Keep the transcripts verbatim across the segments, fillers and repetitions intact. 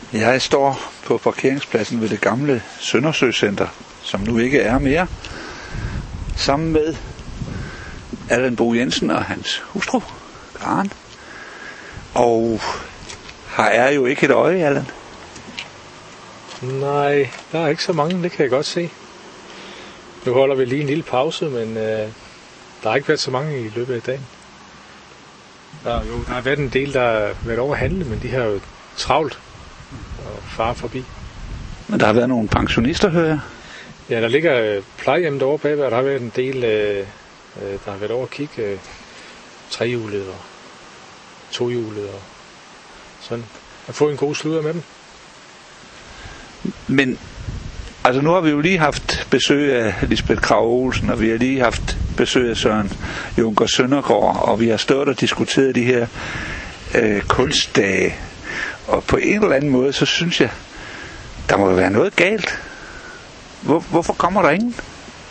Jeg står på parkeringspladsen ved det gamle Søndersø Center, som nu ikke er mere, sammen med Allan Bo Jensen og hans hustru, Karen. Og her er jo ikke et øje, Allan. Nej, der er ikke så mange, det kan jeg godt se. Nu holder vi lige en lille pause, men øh, der har ikke været så mange i løbet af dagen. Der, jo, der har været en del, der har været over at handle, men de har jo travlt og far forbi. Men der har været nogle pensionister, hører jeg. Ja, der ligger plejehjemmet over bagved, og der har været en del, øh, der har været over at kigge øh, trehjulet og tohjulet og sådan. At få en god sludder med dem. Men altså nu har vi jo lige haft besøg af Lisbeth Krag Olsen, og vi har lige haft besøg af Søren Junker Søndergaard, og vi har stået og diskuteret de her øh, kunstdage. Og på en eller anden måde, så synes jeg, der må være noget galt. Hvor, hvorfor kommer der ingen?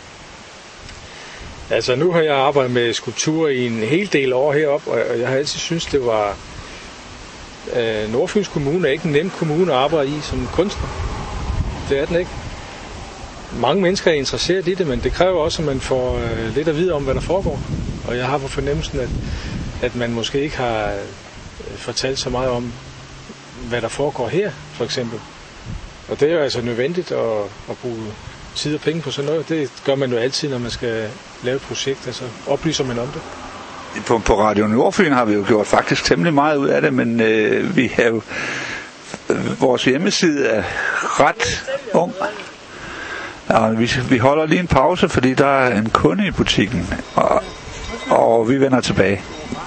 Altså nu har jeg arbejdet med skulptur i en hel del år heroppe, og jeg har altid syntes, det var øh, Nordfyns Kommune er ikke en nem kommune at arbejde i som kunstner. Det er den ikke. Mange mennesker er interesseret i det, men det kræver også, at man får øh, lidt at vide om, hvad der foregår. Og jeg har på fornemmelsen, at, at man måske ikke har øh, fortalt så meget om, hvad der foregår her, for eksempel. Og det er jo altså nødvendigt at, at bruge tid og penge på sådan noget. Det gør man jo altid, når man skal lave et projekt, altså oplyser man om det. På, på Radio Nordfyn har vi jo gjort faktisk temmelig meget ud af det, men øh, vi har jo øh, vores hjemmeside er ret ung. Ja, vi, vi holder lige en pause, fordi der er en kunde i butikken, og, og vi vender tilbage.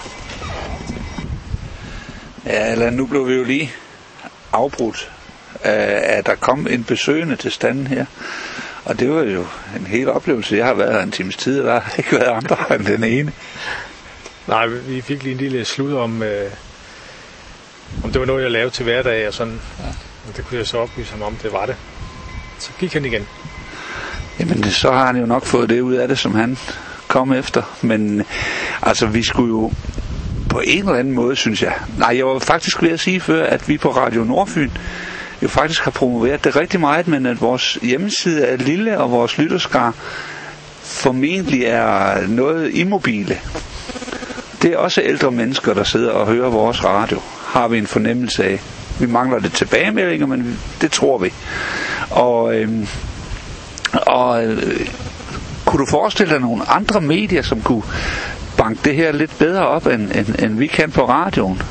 Ja, eller nu blev vi jo lige afbrudt af, at der kom en besøgende til standen her. Og det var jo en hel oplevelse. Jeg har været her en times tid, og der har ikke været andre end den ene. Nej, vi fik lige en lille slud om, øh, om det var noget, jeg lavede til hverdag og sådan. Ja. Og det kunne jeg så oplyse ham om, det var det. Så gik han igen. Jamen, så har han jo nok fået det ud af det, som han kom efter. Men altså, vi skulle jo på en eller anden måde, synes jeg. Nej, jeg var faktisk ved at sige før, at vi på Radio Nordfyn jo faktisk har promoveret det rigtig meget, men at vores hjemmeside er lille, og vores lytterskar formentlig er noget immobile. Det er også ældre mennesker, der sidder og hører vores radio, har vi en fornemmelse af. Vi mangler det tilbagemeldinger, men det tror vi. Og, øhm, og øh, kunne du forestille dig nogle andre medier, som kunne banke det her lidt bedre op, end, end, end vi kan på radioen?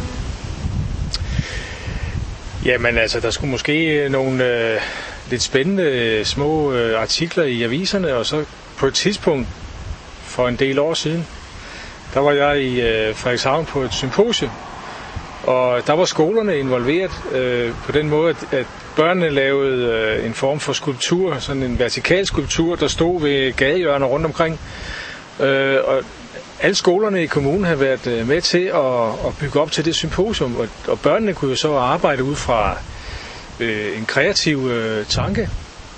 Jamen altså, der skulle måske nogle øh, lidt spændende små øh, artikler i aviserne, og så på et tidspunkt for en del år siden, der var jeg i øh, Frederikshavn på et symposium, og der var skolerne involveret øh, på den måde, at, at børnene lavede øh, en form for skulptur, sådan en vertikal skulptur, der stod ved gadehjørner rundt omkring, øh, og alle skolerne i kommunen har været med til at, at bygge op til det symposium, og, og børnene kunne jo så arbejde ud fra øh, en kreativ øh, tanke.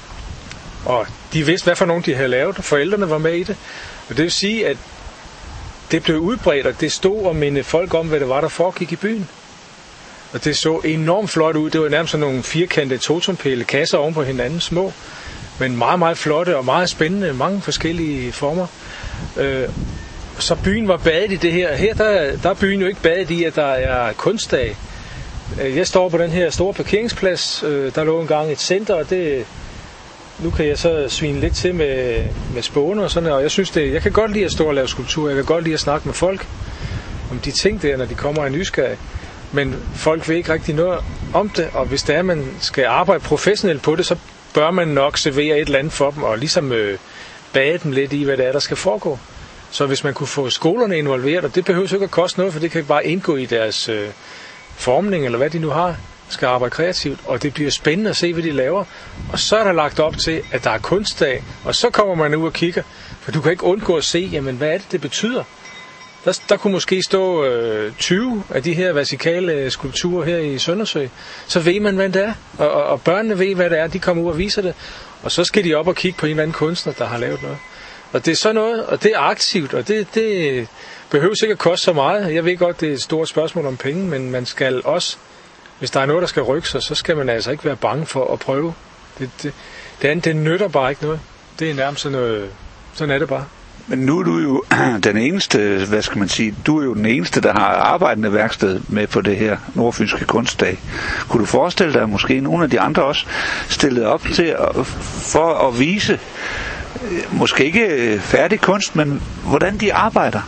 Og de vidste, hvad for nogen de havde lavet, og forældrene var med i det. Og det vil sige, at det blev udbredt, og det stod og mindede folk om, hvad det var, der foregik i byen. Og det så enormt flot ud. Det var nærmest sådan nogle firkantede totompæle kasser oven på hinanden, små, men meget, meget flotte og meget spændende, mange forskellige former. Øh, Så byen var badet i det her. Her der, der er byen jo ikke badet i, at der er kunstdag. Jeg står på den her store parkeringsplads. Der lå engang et center, og det, nu kan jeg så svine lidt til med, med spåner og sådan, og jeg synes det, jeg kan godt lide at stå og lave skulptur. Jeg kan godt lide at snakke med folk om de ting der, når de kommer af nysgerrig. Men folk ved ikke rigtig noget om det, og hvis det er, man skal arbejde professionelt på det, så bør man nok servere et eller andet for dem, og ligesom øh, bade dem lidt i, hvad det er, der skal foregå. Så hvis man kunne få skolerne involveret, og det behøver jo ikke at koste noget, for det kan bare indgå i deres øh, formning, eller hvad de nu har, skal arbejde kreativt, og det bliver spændende at se, hvad de laver. Og så er der lagt op til, at der er kunstdag, og så kommer man ud og kigger, for du kan ikke undgå at se, jamen hvad er det, det betyder? Der, der kunne måske stå øh, tyve af de her vertikale skulpturer her i Søndersø, så ved man, hvad det er, og, og, og børnene ved, hvad det er, de kommer ud og viser det, og så skal de op og kigge på en eller anden kunstner, der har lavet noget. Og det er sådan noget, og det er aktivt, og det, det behøver sikkert at koste så meget. Jeg ved godt, det er et stort spørgsmål om penge, men man skal også hvis der er noget, der skal rykke sig, så skal man altså ikke være bange for at prøve. Det, det, det andet, det nytter bare ikke noget. Det er nærmest sådan noget, sådan er det bare. Men nu er du jo den eneste, hvad skal man sige, du er jo den eneste, der har arbejdende værksted med på det her Nordfynske Kunstdag. Kunne du forestille dig, at måske nogle af de andre også stillede op til at, for at vise, måske ikke færdig kunst, men hvordan de arbejder?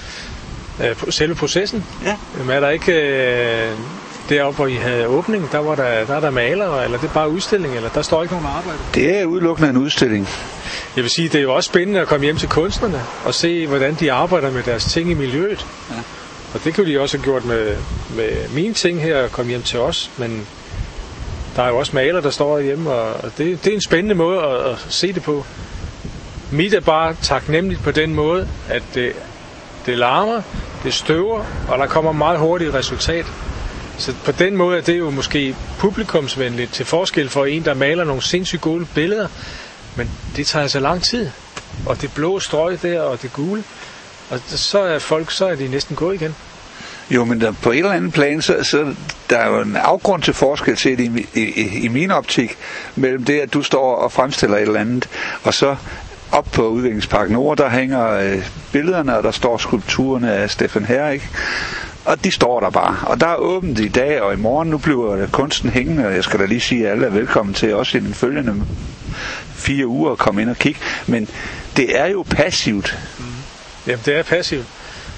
Selve processen? Ja. Jamen, er der ikke øh, deroppe, hvor I havde åbning, der var der, der er der malere, eller det er bare udstilling, eller der står ikke nogen arbejde? Det er udelukkende en udstilling. Jeg vil sige, det er jo også spændende at komme hjem til kunstnerne og se, hvordan de arbejder med deres ting i miljøet. Ja. Og det kunne de også have gjort med, med mine ting her og komme hjem til os, men der er jo også malere, der står hjemme, og det, det er en spændende måde at, at se det på. Mit er bare taknemmeligt på den måde, at det, det larmer, det støver, og der kommer meget hurtigt resultat. Så på den måde er det jo måske publikumsvenligt til forskel for en, der maler nogle sindssygt gode billeder, men det tager altså lang tid. Og det blå strøg der, og det gule, og så er folk, så er de næsten gået igen. Jo, men der, på et eller andet plan, så, så der er jo en afgrund til forskel til det i, i, i min optik, mellem det, at du står og fremstiller et eller andet, og så op på Udviklingspark Nord, der hænger øh, billederne, og der står skulpturerne af Stefan Herrik, og de står der bare. Og der er åbent i dag og i morgen. Nu bliver kunsten hængende, og jeg skal da lige sige, at alle er velkommen til også i den følgende fire uger at komme ind og kigge. Men det er jo passivt. Mm. Jamen, det er passivt.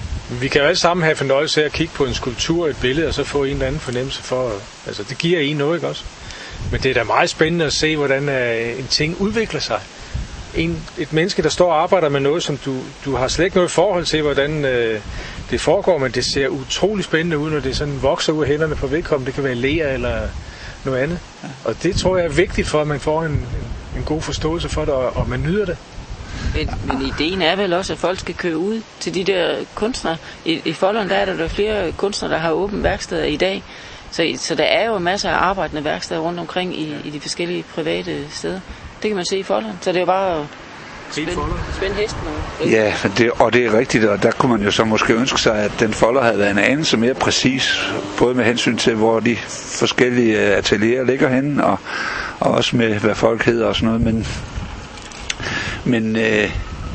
Vi kan jo alle sammen have fornøjelse af at kigge på en skulptur, et billede, og så få en eller anden fornemmelse for, altså det giver en noget, ikke også? Men det er da meget spændende at se, hvordan uh, en ting udvikler sig. En, et menneske, der står og arbejder med noget, som du, du har slet ikke noget forhold til, hvordan uh, det foregår, men det ser utrolig spændende ud, når det sådan vokser ud af hænderne på vedkommende. Det kan være ler eller noget andet. Ja. Og det tror jeg er vigtigt for, at man får en, en, en god forståelse for det, og, og man nyder det. Men, men ideen er vel også, at folk skal køre ud til de der kunstnere. I, i Folderen, der er der, der flere kunstnere, der har åbent værksteder i dag. Så, så der er jo masser af arbejdende værksteder rundt omkring i, i de forskellige private steder. Det kan man se i Folderen. Så det er jo bare at spænde, spænde hesten. Og, ja, det, og det er rigtigt, og der kunne man jo så måske ønske sig, at den folder havde været en anelse mere præcis, både med hensyn til, hvor de forskellige atelierer ligger henne, og, og også med, hvad folk hedder og sådan noget, men Men øh,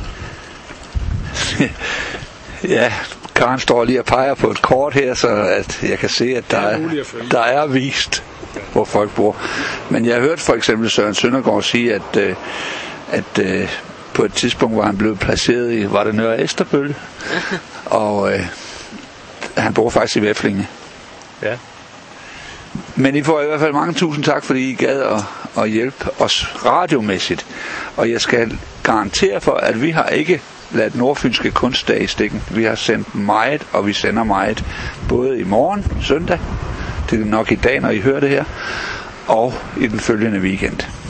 ja, Karen står lige og peger på et kort her, så at jeg kan se, at der er, der er vist, hvor folk bor. Men jeg har hørt for eksempel Søren Søndergaard sige, at, øh, at øh, på et tidspunkt var han blevet placeret i, var det Nørre Esterbølle, og øh, han bor faktisk i Væflinge. Ja. Men I får i hvert fald mange tusind tak, fordi I gad at, at hjælpe os radiomæssigt. Og jeg skal garantere for, at vi har ikke ladt Nordfynske Kunstdag i stikken. Vi har sendt meget, og vi sender meget. Både i morgen, søndag, det er nok i dag, når I hører det her, og i den følgende weekend.